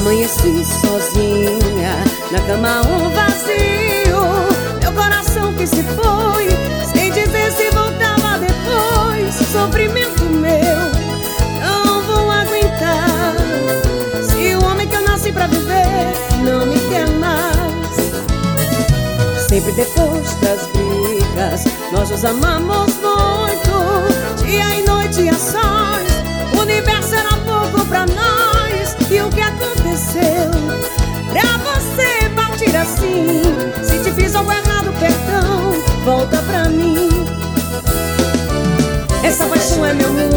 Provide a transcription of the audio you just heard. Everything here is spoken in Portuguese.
Amanheci sozinha, na cama um vazio, meu coração que se foi, sem dizer se voltava depois. Sofrimento meu, não vou aguentar, se o homem que eu nasci pra viver não me quer mais. Sempre depois das brigas, nós nos amamos muito, dia e noite e a sós, o universo era pouco pra nós. E o que aconteceu pra você partir assim? Se te fiz algo errado, perdão, volta pra mim. Essa paixão é meu mundo,